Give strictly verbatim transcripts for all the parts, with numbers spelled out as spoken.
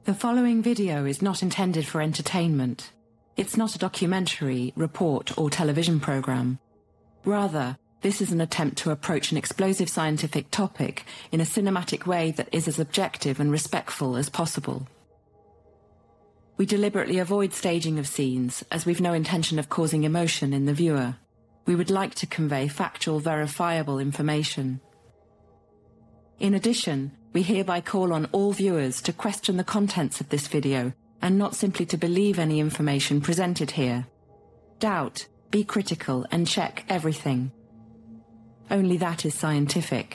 The following video is not intended for entertainment. It's not a documentary, report, or television program. Rather, this is an attempt to approach an explosive scientific topic in a cinematic way that is as objective and respectful as possible. We deliberately avoid staging of scenes, as we've no intention of causing emotion in the viewer. We would like to convey factual, verifiable information. In addition, we hereby call on all viewers to question the contents of this video and not simply to believe any information presented here. Doubt, be critical, and check everything. Only that is scientific.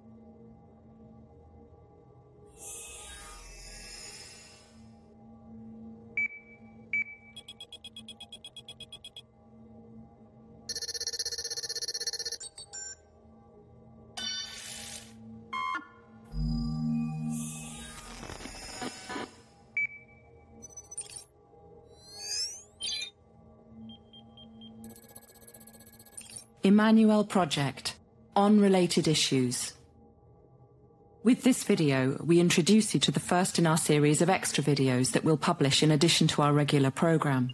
Emmanuel Project, on related issues. With this video, we introduce you to the first in our series of extra videos that we'll publish in addition to our regular program.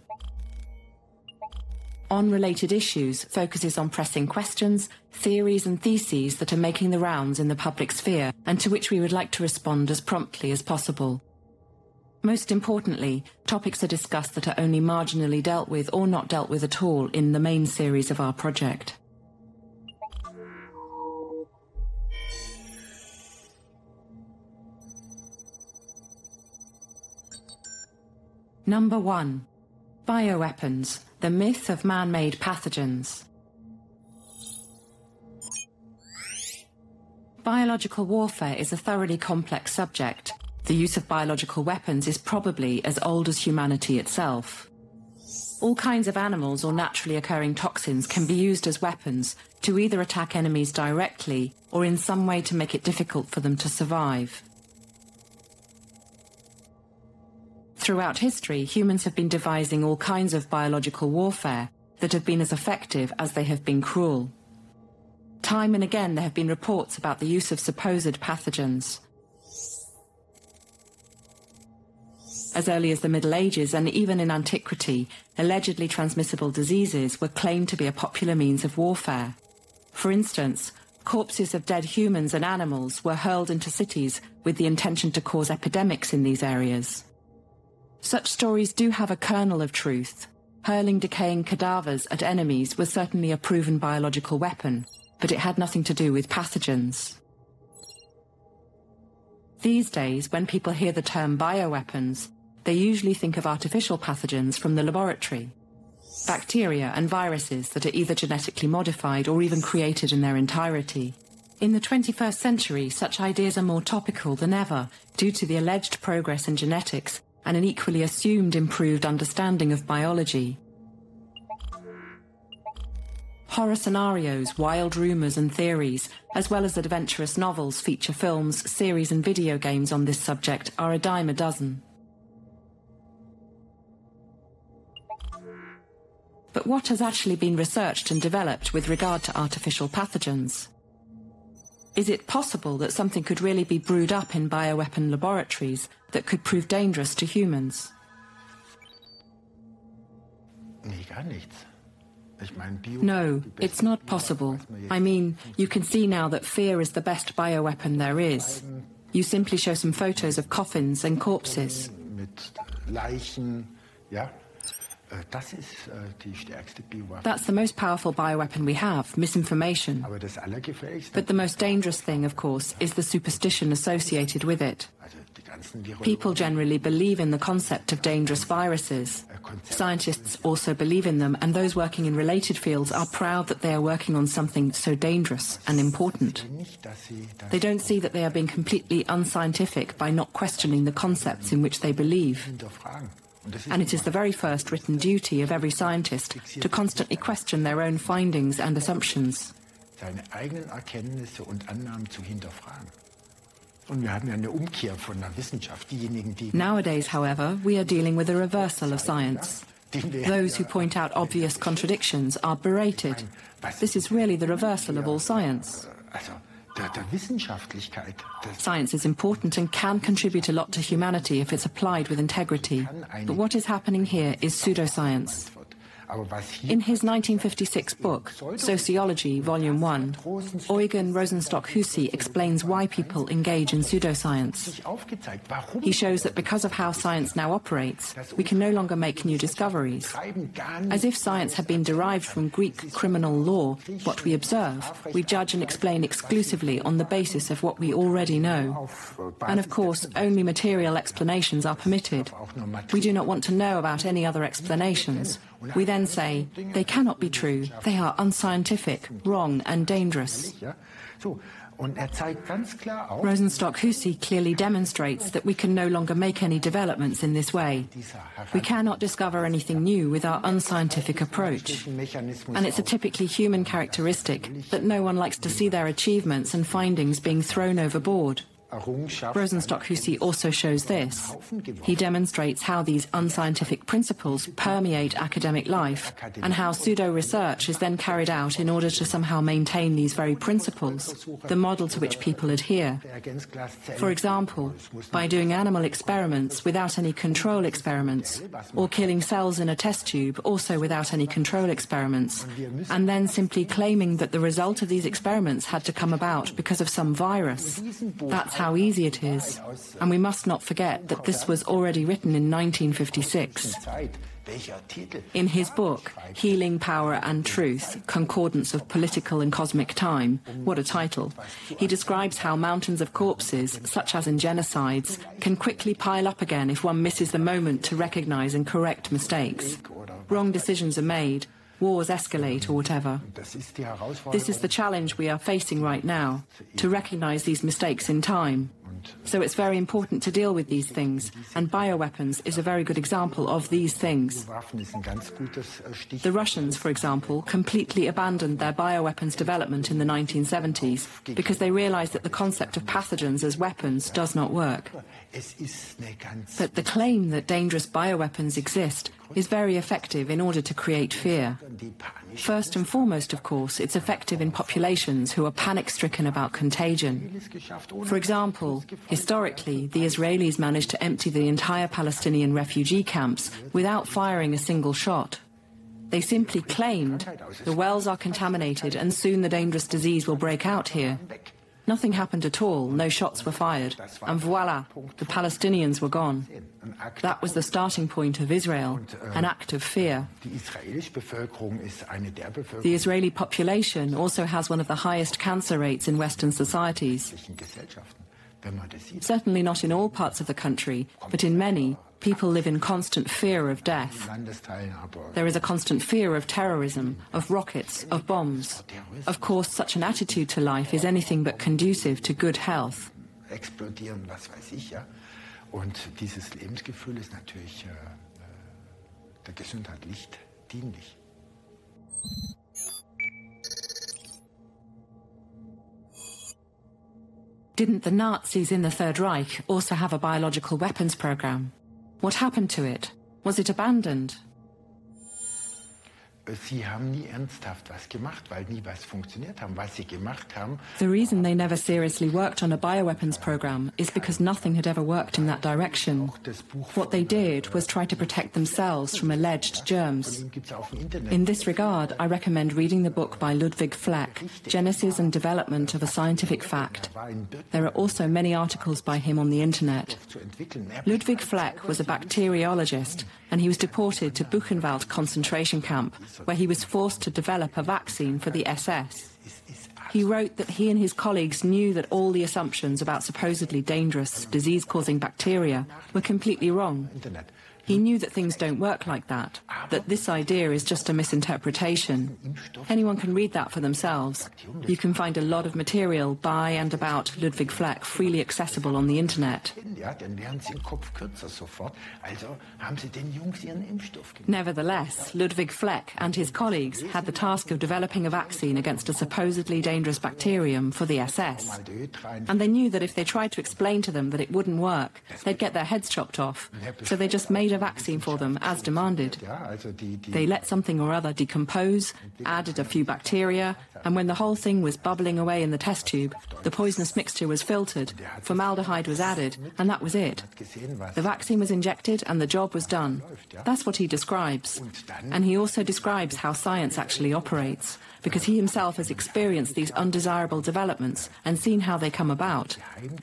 On related issues focuses on pressing questions, theories and theses that are making the rounds in the public sphere and to which we would like to respond as promptly as possible. Most importantly, topics are discussed that are only marginally dealt with or not dealt with at all in the main series of our project. Number one. Bioweapons, the myth of man-made pathogens. Biological warfare is a thoroughly complex subject. The use of biological weapons is probably as old as humanity itself. All kinds of animals or naturally occurring toxins can be used as weapons to either attack enemies directly or in some way to make it difficult for them to survive. Throughout history, humans have been devising all kinds of biological warfare that have been as effective as they have been cruel. Time and again there have been reports about the use of supposed pathogens. As early as the Middle Ages and even in antiquity, allegedly transmissible diseases were claimed to be a popular means of warfare. For instance, corpses of dead humans and animals were hurled into cities with the intention to cause epidemics in these areas. Such stories do have a kernel of truth. Hurling decaying cadavers at enemies was certainly a proven biological weapon, but it had nothing to do with pathogens. These days, when people hear the term bioweapons, they usually think of artificial pathogens from the laboratory. Bacteria and viruses that are either genetically modified or even created in their entirety. In the twenty-first century, such ideas are more topical than ever due to the alleged progress in genetics and an equally assumed improved understanding of biology. Horror scenarios, wild rumors and theories, as well as adventurous novels, feature films, series and video games on this subject are a dime a dozen. But what has actually been researched and developed with regard to artificial pathogens? Is it possible that something could really be brewed up in bioweapon laboratories that could prove dangerous to humans? No, it's not possible. I mean, you can see now that fear is the best bioweapon there is. You simply show some photos of coffins and corpses. That's the most powerful bioweapon we have, misinformation. But the most dangerous thing, of course, is the superstition associated with it. People generally believe in the concept of dangerous viruses. Scientists also believe in them, and those working in related fields are proud that they are working on something so dangerous and important. They don't see that they are being completely unscientific by not questioning the concepts in which they believe. And it is the very first written duty of every scientist to constantly question their own findings and assumptions. Nowadays, however, we are dealing with a reversal of science. Those who point out obvious contradictions are berated. This is really the reversal of all science. Science is important and can contribute a lot to humanity if it's applied with integrity. But what is happening here is pseudoscience. In his nineteen fifty-six book, Sociology, Volume one, Eugen Rosenstock-Huessy explains why people engage in pseudoscience. He shows that because of how science now operates, we can no longer make new discoveries. As if science had been derived from Greek criminal law, what we observe, we judge and explain exclusively on the basis of what we already know. And of course, only material explanations are permitted. We do not want to know about any other explanations. We then say, they cannot be true, they are unscientific, wrong and dangerous. Rosenstock-Huessy clearly demonstrates that we can no longer make any developments in this way. We cannot discover anything new with our unscientific approach. And it's a typically human characteristic that no one likes to see their achievements and findings being thrown overboard. Rosenstock-Huessy also shows this. He demonstrates how these unscientific principles permeate academic life and how pseudo-research is then carried out in order to somehow maintain these very principles, the model to which people adhere. For example, by doing animal experiments without any control experiments, or killing cells in a test tube also without any control experiments, and then simply claiming that the result of these experiments had to come about because of some virus. That's how easy it is, and we must not forget that this was already written in nineteen fifty-six. In his book, Healing, Power and Truth, Concordance of Political and Cosmic Time, what a title, he describes how mountains of corpses, such as in genocides, can quickly pile up again if one misses the moment to recognize and correct mistakes. Wrong decisions are made, wars escalate or whatever. This is the challenge we are facing right now, to recognize these mistakes in time. So it's very important to deal with these things, and bioweapons is a very good example of these things. The Russians, for example, completely abandoned their bioweapons development in the nineteen seventies because they realized that the concept of pathogens as weapons does not work. But the claim that dangerous bioweapons exist is very effective in order to create fear. First and foremost, of course, it's effective in populations who are panic-stricken about contagion. For example, historically, the Israelis managed to empty the entire Palestinian refugee camps without firing a single shot. They simply claimed, the wells are contaminated and soon the dangerous disease will break out here. Nothing happened at all, no shots were fired, and voila, the Palestinians were gone. That was the starting point of Israel, an act of fear. The Israeli population also has one of the highest cancer rates in Western societies. Certainly not in all parts of the country, but in many, people live in constant fear of death. There is a constant fear of terrorism, of rockets, of bombs. Of course, such an attitude to life is anything but conducive to good health. Und dieses Lebensgefühl ist natürlich äh, der Gesundheit nicht dienlich. Didn't the Nazis in the Third Reich also have a biological weapons program? What happened to it? Was it abandoned? Sie haben nie ernsthaft was gemacht, weil nie was funktioniert haben. Was sie gemacht haben. The reason they never seriously worked on a bioweapons program is because nothing had ever worked in that direction. What they did was try to protect themselves from alleged germs. In this regard, I recommend reading the book by Ludwig Fleck, Genesis and Development of a Scientific Fact. There are also many articles by him on the internet. Ludwig Fleck was a bacteriologist, and he was deported to Buchenwald concentration camp, where he was forced to develop a vaccine for the S S. He wrote that he and his colleagues knew that all the assumptions about supposedly dangerous, disease-causing bacteria were completely wrong. He knew that things don't work like that, that this idea is just a misinterpretation. Anyone can read that for themselves. You can find a lot of material by and about Ludwig Fleck freely accessible on the internet. Nevertheless, Ludwig Fleck and his colleagues had the task of developing a vaccine against a supposedly dangerous bacterium for the S S. And they knew that if they tried to explain to them that it wouldn't work, they'd get their heads chopped off. So they just made a a vaccine for them as demanded. They let something or other decompose, added a few bacteria, and when the whole thing was bubbling away in the test tube, the poisonous mixture was filtered, formaldehyde was added, and that was it. The vaccine was injected and the job was done. That's what he describes. And he also describes how science actually operates, because he himself has experienced these undesirable developments and seen how they come about.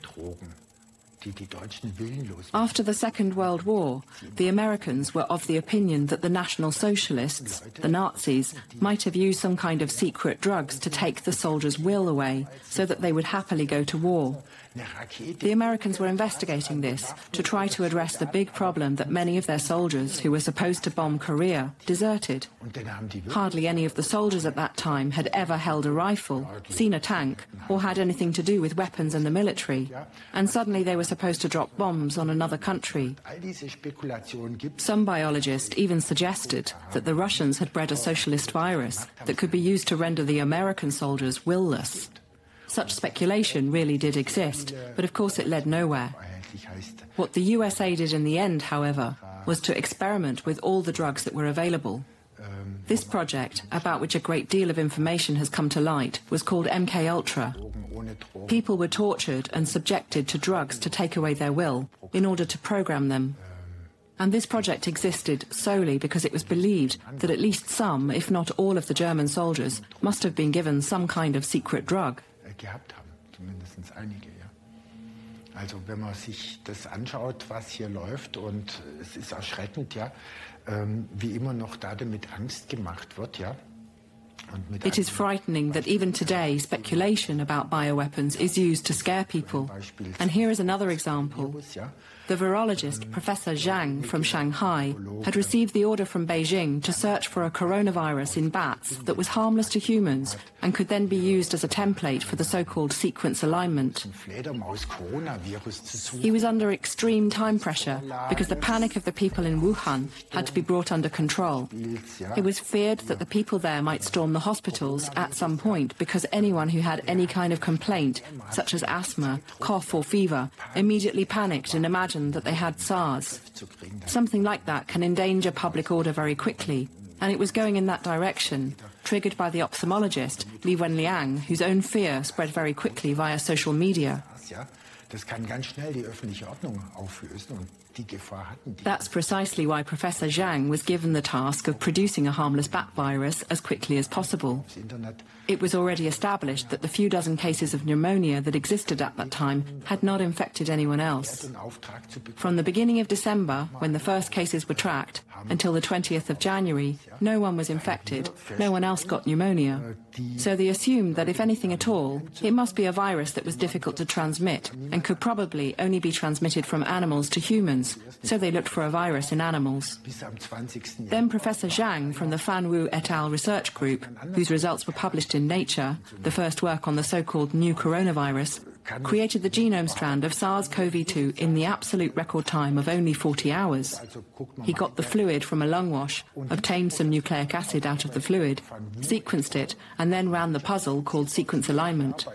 After the Second World War, the Americans were of the opinion that the National Socialists, the Nazis, might have used some kind of secret drugs to take the soldiers' will away so that they would happily go to war. The Americans were investigating this to try to address the big problem that many of their soldiers who were supposed to bomb Korea deserted. Hardly any of the soldiers at that time had ever held a rifle, seen a tank, or had anything to do with weapons and the military. And suddenly they were supposed to drop bombs on another country. Some biologists even suggested that the Russians had bred a socialist virus that could be used to render the American soldiers will-less. Such speculation really did exist, but of course it led nowhere. What the U S A did in the end, however, was to experiment with all the drugs that were available. This project, about which a great deal of information has come to light, was called M K Ultra. People were tortured and subjected to drugs to take away their will in order to program them. And this project existed solely because it was believed that at least some, if not all of the German soldiers, must have been given some kind of secret drug. Gehabt haben, zumindest einige, ja. Also wenn man sich das anschaut, was hier läuft, und es ist erschreckend, ja, ähm, wie immer noch da damit Angst gemacht wird, ja. It is frightening that even today speculation about bioweapons is used to scare people. And here is another example. The virologist Professor Zhang from Shanghai had received the order from Beijing to search for a coronavirus in bats that was harmless to humans and could then be used as a template for the so-called sequence alignment. He was under extreme time pressure because the panic of the people in Wuhan had to be brought under control. It was feared that the people there might storm the hospitals at some point because anyone who had any kind of complaint, such as asthma, cough or fever, immediately panicked and imagined that they had SARS. Something like that can endanger public order very quickly, and it was going in that direction, triggered by the ophthalmologist Li Wenliang, whose own fear spread very quickly via social media. That's precisely why Professor Zhang was given the task of producing a harmless bat virus as quickly as possible. It was already established that the few dozen cases of pneumonia that existed at that time had not infected anyone else. From the beginning of December, when the first cases were tracked, until the twentieth of January, no one was infected, no one else got pneumonia. So they assumed that if anything at all, it must be a virus that was difficult to transmit and could probably only be transmitted from animals to humans, so they looked for a virus in animals. Then Professor Zhang from the Fan Wu et al. Research Group, whose results were published in Nature, the first work on the so-called new coronavirus, created the genome strand of SARS CoV two in the absolute record time of only forty hours. He got the fluid from a lung wash, obtained some nucleic acid out of the fluid, sequenced it, and then ran the puzzle called sequence alignment.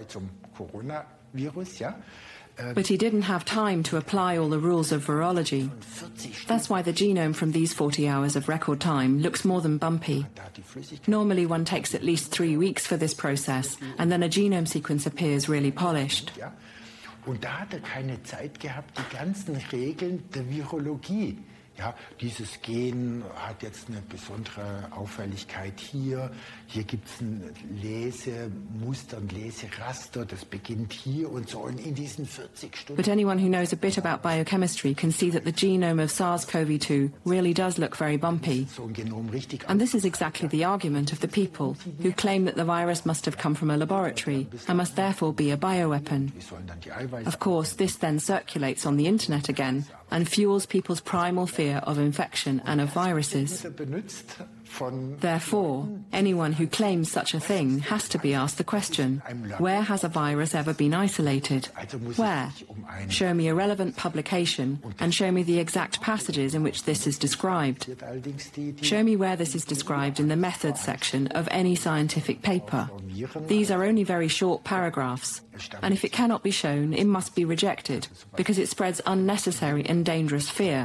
But he didn't have time to apply all the rules of virology. That's why the genome from these forty hours of record time looks more than bumpy. Normally one takes at least three weeks for this process, and then a genome sequence appears really polished. Und da hat er keine Zeit gehabt, die ganzen Regeln der Virologie. Ja, dieses Gen hat jetzt eine besondere Auffälligkeit hier. Hier gibt es ein Lesemuster, ein Leseraster, das beginnt hier und so. Und in diesen vierzig Stunden. But anyone who knows a bit about biochemistry can see that the genome of SARS CoV two really does look very bumpy. And this is exactly the argument of the people who claim that the virus must have come from a laboratory and must therefore be a bioweapon. Of course, this then circulates on the internet again and fuels people's primal fear of infection and of viruses. Therefore, anyone who claims such a thing has to be asked the question, where has a virus ever been isolated? Where? Show me a relevant publication and show me the exact passages in which this is described. Show me where this is described in the methods section of any scientific paper. These are only very short paragraphs, and if it cannot be shown, it must be rejected, because it spreads unnecessary and dangerous fear.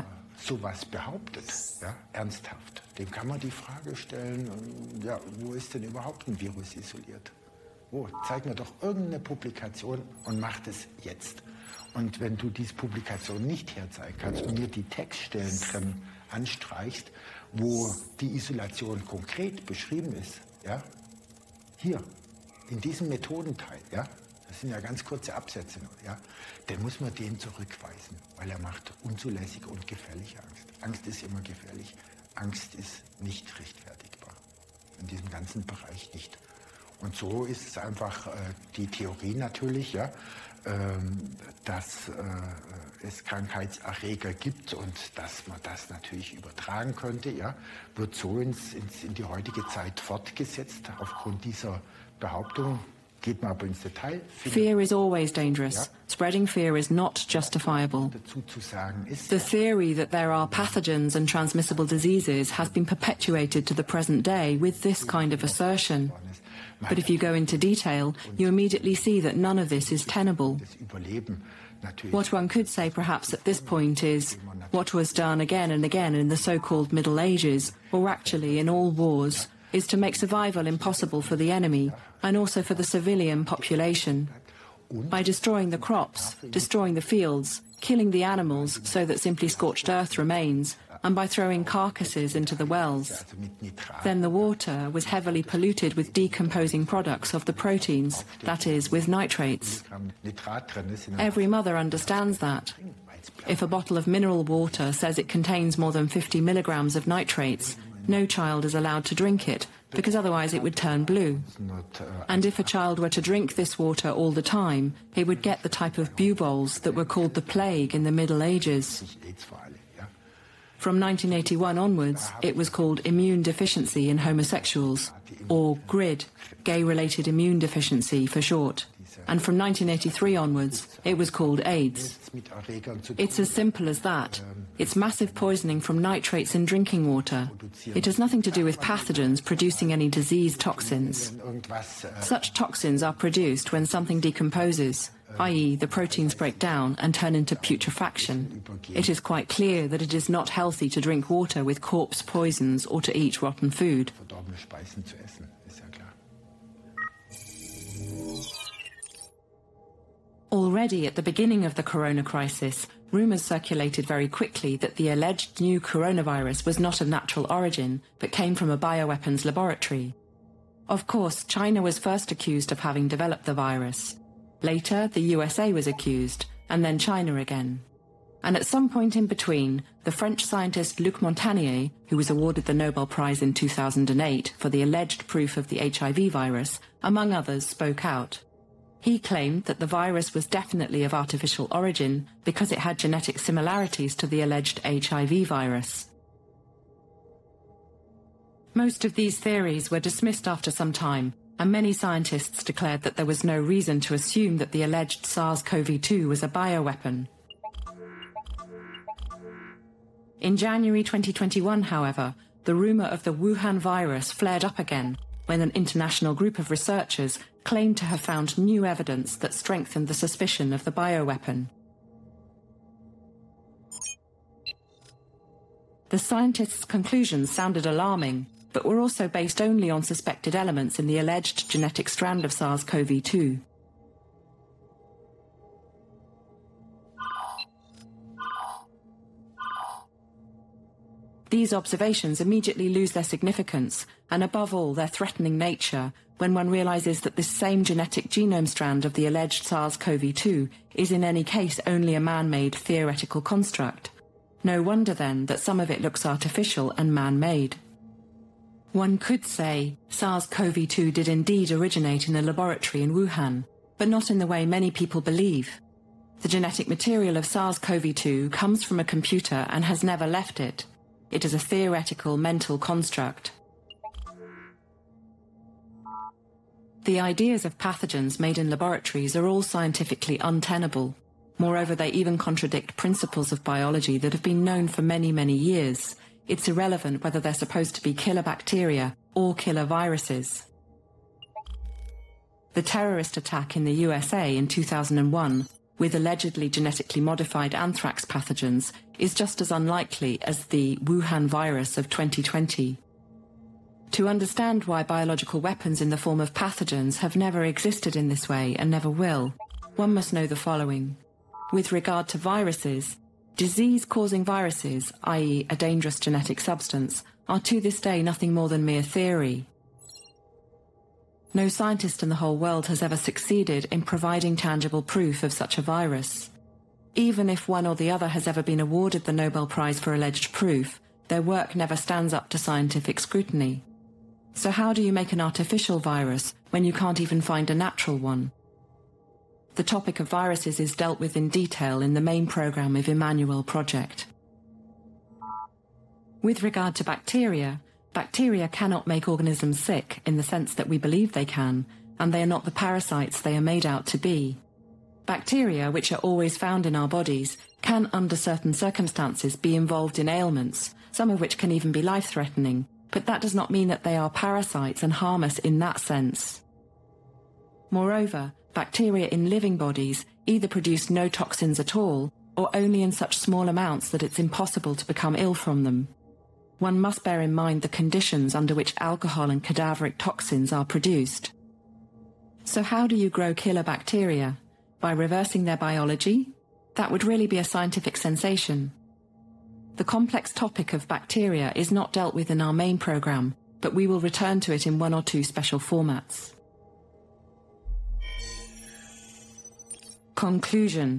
sowas behauptet, ja, ernsthaft, dem kann man die Frage stellen, ja, wo ist denn überhaupt ein Virus isoliert? Wo? Zeig mir doch irgendeine Publikation und mach das jetzt. Und wenn du diese Publikation nicht herzeigen kannst und mir die Textstellen drin anstreichst, wo die Isolation konkret beschrieben ist, ja, hier, in diesem Methodenteil, ja, das sind ja ganz kurze Absätze, ja, dann muss man den zurückweisen, weil er macht unzulässige und gefährliche Angst. Angst ist immer gefährlich. Angst ist nicht rechtfertigbar. In diesem ganzen Bereich nicht. Und so ist es einfach äh, die Theorie natürlich, ja, ähm, dass äh, es Krankheitserreger gibt und dass man das natürlich übertragen könnte, ja, wird so ins, ins, in die heutige Zeit fortgesetzt aufgrund dieser Behauptung. Geht man aber ins Detail. Fear is always dangerous. Ja. Spreading fear is not justifiable. Dazu zu sagen ist, The theory that there are pathogens and transmissible diseases has been perpetuated to the present day with this kind of assertion. But if you go into detail, you immediately see that none of this is tenable. What one could say perhaps at this point is, what was done again and again in the so-called Middle Ages, or actually in all wars, is to make survival impossible for the enemy and also for the civilian population. By destroying the crops, destroying the fields, killing the animals so that simply scorched earth remains, and by throwing carcasses into the wells. Then the water was heavily polluted with decomposing products of the proteins, that is, with nitrates. Every mother understands that. If a bottle of mineral water says it contains more than fifty milligrams of nitrates, no child is allowed to drink it, because otherwise it would turn blue. And if a child were to drink this water all the time, it would get the type of buboles that were called the plague in the Middle Ages. From nineteen eighty-one onwards, it was called immune deficiency in homosexuals, or GRID, gay-related immune deficiency for short. And from nineteen eighty-three onwards, it was called AIDS. It's as simple as that. It's massive poisoning from nitrates in drinking water. It has nothing to do with pathogens producing any disease toxins. Such toxins are produced when something decomposes, that is the proteins break down and turn into putrefaction. It is quite clear that it is not healthy to drink water with corpse poisons or to eat rotten food. Already at the beginning of the corona crisis, rumours circulated very quickly that the alleged new coronavirus was not of natural origin, but came from a bioweapons laboratory. Of course, China was first accused of having developed the virus. Later, the U S A was accused, and then China again. And at some point in between, the French scientist Luc Montagnier, who was awarded the Nobel Prize in two thousand eight for the alleged proof of the H I V virus, among others, spoke out. He claimed that the virus was definitely of artificial origin because it had genetic similarities to the alleged H I V virus. Most of these theories were dismissed after some time, and many scientists declared that there was no reason to assume that the alleged SARS CoV two was a bioweapon. In January twenty twenty-one, however, the rumour of the Wuhan virus flared up again when an international group of researchers claimed to have found new evidence that strengthened the suspicion of the bioweapon. The scientists' conclusions sounded alarming, but were also based only on suspected elements in the alleged genetic strand of SARS CoV two. These observations immediately lose their significance, and above all their threatening nature, when one realizes that this same genetic genome strand of the alleged SARS CoV two is in any case only a man-made theoretical construct. No wonder then that some of it looks artificial and man-made. One could say SARS CoV two did indeed originate in a laboratory in Wuhan, but not in the way many people believe. The genetic material of SARS CoV two comes from a computer and has never left it. It is a theoretical mental construct. The ideas of pathogens made in laboratories are all scientifically untenable. Moreover, they even contradict principles of biology that have been known for many, many years. It's irrelevant whether they're supposed to be killer bacteria or killer viruses. The terrorist attack in the U S A in two thousand one with allegedly genetically modified anthrax pathogens is just as unlikely as the Wuhan virus of twenty twenty. To understand why biological weapons in the form of pathogens have never existed in this way and never will, one must know the following. With regard to viruses, disease-causing viruses, that is a dangerous genetic substance, are to this day nothing more than mere theory. No scientist in the whole world has ever succeeded in providing tangible proof of such a virus. Even if one or the other has ever been awarded the Nobel Prize for alleged proof, their work never stands up to scientific scrutiny. So how do you make an artificial virus when you can't even find a natural one? The topic of viruses is dealt with in detail in the main program of Emmanuel Project. With regard to bacteria, bacteria cannot make organisms sick in the sense that we believe they can, and they are not the parasites they are made out to be. Bacteria, which are always found in our bodies, can under certain circumstances be involved in ailments, some of which can even be life-threatening, but that does not mean that they are parasites and harm us in that sense. Moreover, bacteria in living bodies either produce no toxins at all, or only in such small amounts that it's impossible to become ill from them. One must bear in mind the conditions under which alcohol and cadaveric toxins are produced. So how do you grow killer bacteria? By reversing their biology? That would really be a scientific sensation. The complex topic of bacteria is not dealt with in our main program, but we will return to it in one or two special formats. Conclusion.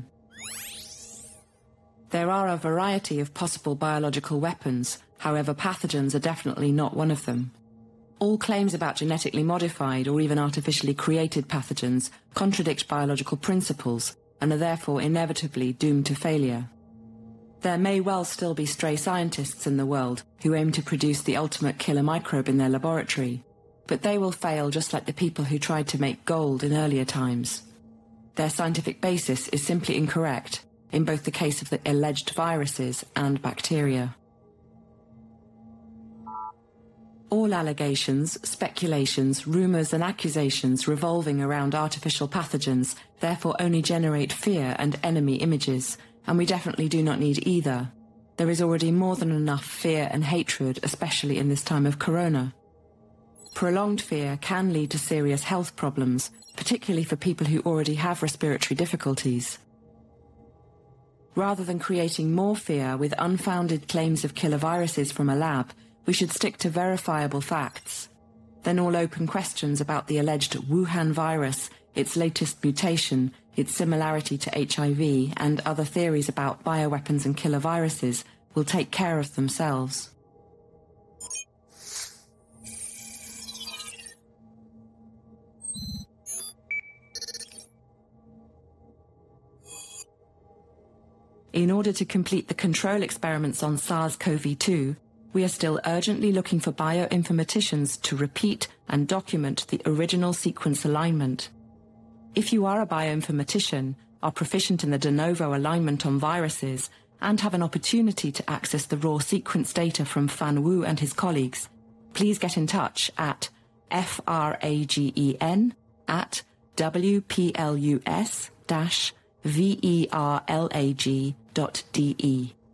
There are a variety of possible biological weapons, however pathogens are definitely not one of them. All claims about genetically modified or even artificially created pathogens contradict biological principles and are therefore inevitably doomed to failure. There may well still be stray scientists in the world who aim to produce the ultimate killer microbe in their laboratory, but they will fail just like the people who tried to make gold in earlier times. Their scientific basis is simply incorrect, in both the case of the alleged viruses and bacteria. All allegations, speculations, rumors and accusations revolving around artificial pathogens therefore only generate fear and enemy images, and we definitely do not need either. There is already more than enough fear and hatred, especially in this time of corona. Prolonged fear can lead to serious health problems, particularly for people who already have respiratory difficulties. Rather than creating more fear with unfounded claims of killer viruses from a lab, we should stick to verifiable facts. Then all open questions about the alleged Wuhan virus, its latest mutation, its similarity to H I V, and other theories about bioweapons and killer viruses will take care of themselves. In order to complete the control experiments on SARS CoV two, we are still urgently looking for bioinformaticians to repeat and document the original sequence alignment. If you are a bioinformatician, are proficient in the de novo alignment on viruses, and have an opportunity to access the raw sequence data from Fan Wu and his colleagues, please get in touch at fragen at wplus-verlag dot de.